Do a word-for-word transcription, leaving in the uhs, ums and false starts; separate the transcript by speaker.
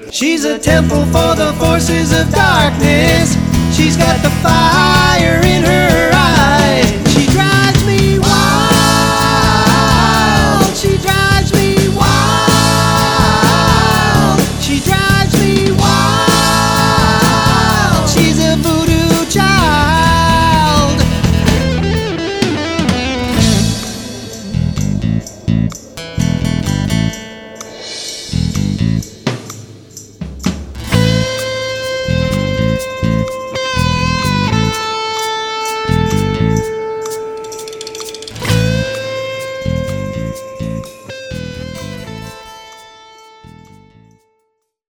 Speaker 1: She's a temple for the forces of darkness. She's got the fire in her eyes.